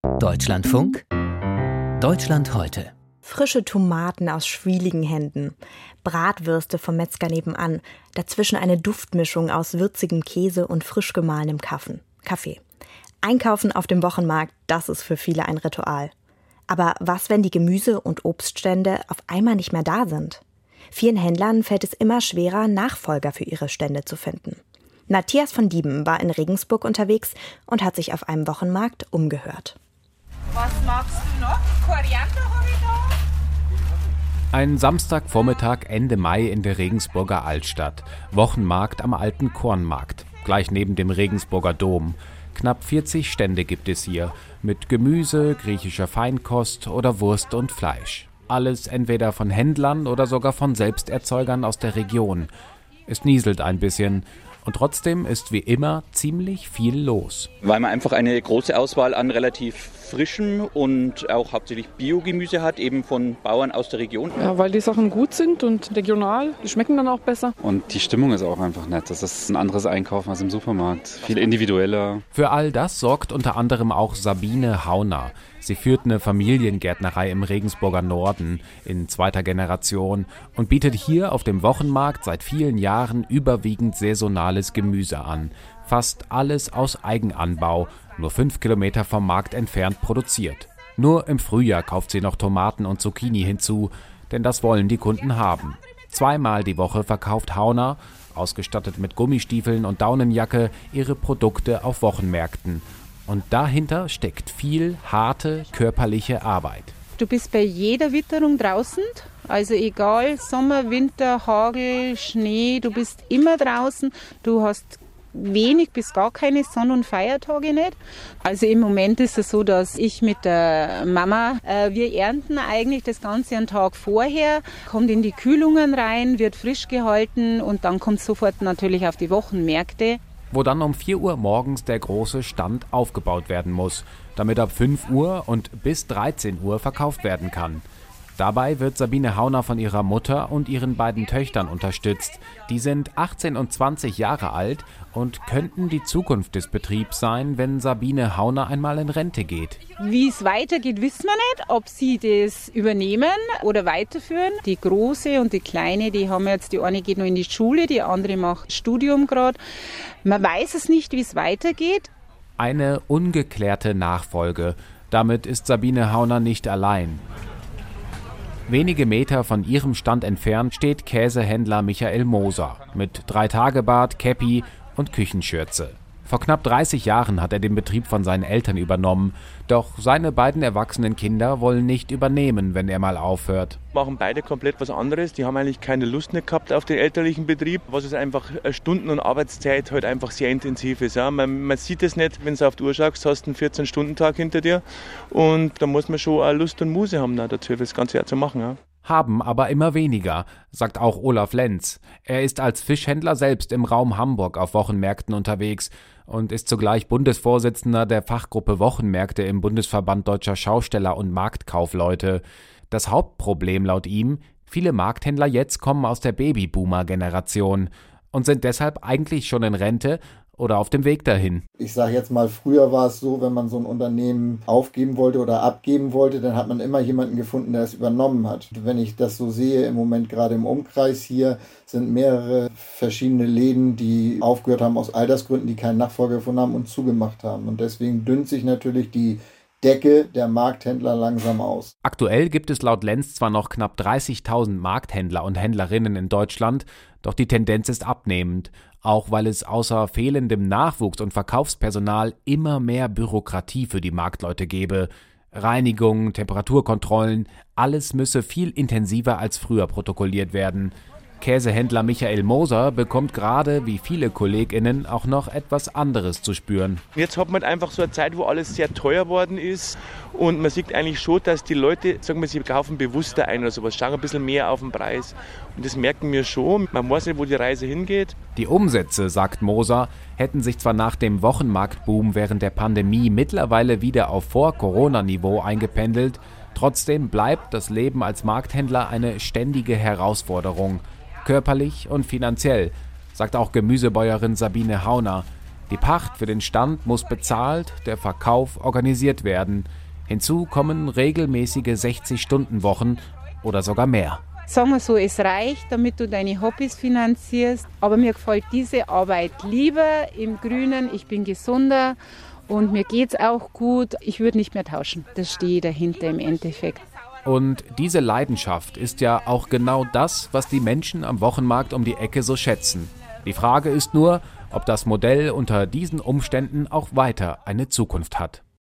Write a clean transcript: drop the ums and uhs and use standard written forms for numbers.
Deutschlandfunk, Deutschland heute. Frische Tomaten aus schwieligen Händen, Bratwürste vom Metzger nebenan, dazwischen eine Duftmischung aus würzigem Käse und frisch gemahlenem Kaffee. Einkaufen auf dem Wochenmarkt, das ist für viele ein Ritual. Aber was, wenn die Gemüse- und Obststände auf einmal nicht mehr da sind? Vielen Händlern fällt es immer schwerer, Nachfolger für ihre Stände zu finden. Matthias von Dieben war in Regensburg unterwegs und hat sich auf einem Wochenmarkt umgehört. Was magst du noch? Koriander habe ich da. Ein Samstagvormittag Ende Mai in der Regensburger Altstadt. Wochenmarkt am alten Kornmarkt, gleich neben dem Regensburger Dom. Knapp 40 Stände gibt es hier, mit Gemüse, griechischer Feinkost oder Wurst und Fleisch. Alles entweder von Händlern oder sogar von Selbsterzeugern aus der Region. Es nieselt ein bisschen. Und trotzdem ist wie immer ziemlich viel los. Weil man einfach eine große Auswahl an relativ frischem und auch hauptsächlich Biogemüse hat, eben von Bauern aus der Region. Ja, weil die Sachen gut sind und regional, die schmecken dann auch besser. Und die Stimmung ist auch einfach nett. Das ist ein anderes Einkaufen als im Supermarkt, viel individueller. Für all das sorgt unter anderem auch Sabine Hauner. Sie führt eine Familiengärtnerei im Regensburger Norden in zweiter Generation und bietet hier auf dem Wochenmarkt seit vielen Jahren überwiegend saisonales Gemüse an. Fast alles aus Eigenanbau, nur 5 Kilometer vom Markt entfernt produziert. Nur im Frühjahr kauft sie noch Tomaten und Zucchini hinzu, denn das wollen die Kunden haben. 2-mal die Woche verkauft Hauner, ausgestattet mit Gummistiefeln und Daunenjacke, ihre Produkte auf Wochenmärkten. Und dahinter steckt viel harte körperliche Arbeit. Du bist bei jeder Witterung draußen, also egal, Sommer, Winter, Hagel, Schnee, du bist immer draußen. Du hast wenig bis gar keine Sonn- und Feiertage nicht. Also im Moment ist es so, dass ich mit der Mama, wir ernten eigentlich das Ganze einen Tag vorher, kommt in die Kühlungen rein, wird frisch gehalten und dann kommt es sofort natürlich auf die Wochenmärkte. Wo dann um 4 Uhr morgens der große Stand aufgebaut werden muss, damit ab 5 Uhr und bis 13 Uhr verkauft werden kann. Dabei wird Sabine Hauner von ihrer Mutter und ihren beiden Töchtern unterstützt. Die sind 18 und 20 Jahre alt und könnten die Zukunft des Betriebs sein, wenn Sabine Hauner einmal in Rente geht. Wie es weitergeht, wissen wir nicht, ob sie das übernehmen oder weiterführen. Die Große und die Kleine, die haben jetzt, die eine geht noch in die Schule, die andere macht Studium gerade. Man weiß es nicht, wie es weitergeht. Eine ungeklärte Nachfolge. Damit ist Sabine Hauner nicht allein. Wenige Meter von ihrem Stand entfernt steht Käsehändler Michael Moser mit 3-Tage-Bart, Käppi und Küchenschürze. Vor knapp 30 Jahren hat er den Betrieb von seinen Eltern übernommen. Doch seine beiden erwachsenen Kinder wollen nicht übernehmen, wenn er mal aufhört. Machen beide komplett was anderes. Die haben eigentlich keine Lust mehr gehabt auf den elterlichen Betrieb, was es einfach Stunden- und Arbeitszeit halt einfach sehr intensiv ist. Ja. Man sieht es nicht, wenn du auf die Uhr schaust, hast einen 14-Stunden-Tag hinter dir und da muss man schon auch Lust und Muße haben dazu, das Ganze auch zu machen. Ja. Haben aber immer weniger, sagt auch Olaf Lenz. Er ist als Fischhändler selbst im Raum Hamburg auf Wochenmärkten unterwegs und ist zugleich Bundesvorsitzender der Fachgruppe Wochenmärkte im Bundesverband Deutscher Schausteller und Marktkaufleute. Das Hauptproblem laut ihm, viele Markthändler jetzt kommen aus der Babyboomer-Generation und sind deshalb eigentlich schon in Rente oder auf dem Weg dahin. Ich sage jetzt mal, früher war es so, wenn man so ein Unternehmen aufgeben wollte oder abgeben wollte, dann hat man immer jemanden gefunden, der es übernommen hat. Wenn ich das so sehe, im Moment gerade im Umkreis hier, sind mehrere verschiedene Läden, die aufgehört haben aus Altersgründen, die keinen Nachfolger gefunden haben und zugemacht haben. Und deswegen dünnt sich natürlich die Decke der Markthändler langsam aus. Aktuell gibt es laut Lenz zwar noch knapp 30.000 Markthändler und Händlerinnen in Deutschland, doch die Tendenz ist abnehmend, auch weil es außer fehlendem Nachwuchs und Verkaufspersonal immer mehr Bürokratie für die Marktleute gäbe. Reinigung, Temperaturkontrollen, alles müsse viel intensiver als früher protokolliert werden. Käsehändler Michael Moser bekommt gerade, wie viele KollegInnen, auch noch etwas anderes zu spüren. Jetzt hat man einfach so eine Zeit, wo alles sehr teuer worden ist und man sieht eigentlich schon, dass die Leute, sagen wir, sie kaufen bewusster ein oder sowas, schauen ein bisschen mehr auf den Preis. Und das merken wir schon. Man weiß nicht, wo die Reise hingeht. Die Umsätze, sagt Moser, hätten sich zwar nach dem Wochenmarktboom während der Pandemie mittlerweile wieder auf Vor-Corona-Niveau eingependelt, trotzdem bleibt das Leben als Markthändler eine ständige Herausforderung. Körperlich und finanziell, sagt auch Gemüsebäuerin Sabine Hauner. Die Pacht für den Stand muss bezahlt, der Verkauf organisiert werden. Hinzu kommen regelmäßige 60-Stunden-Wochen oder sogar mehr. Sagen wir so, es reicht, damit du deine Hobbys finanzierst. Aber mir gefällt diese Arbeit lieber im Grünen. Ich bin gesunder und mir geht's auch gut. Ich würde nicht mehr tauschen. Das stehe dahinter im Endeffekt. Und diese Leidenschaft ist ja auch genau das, was die Menschen am Wochenmarkt um die Ecke so schätzen. Die Frage ist nur, ob das Modell unter diesen Umständen auch weiter eine Zukunft hat.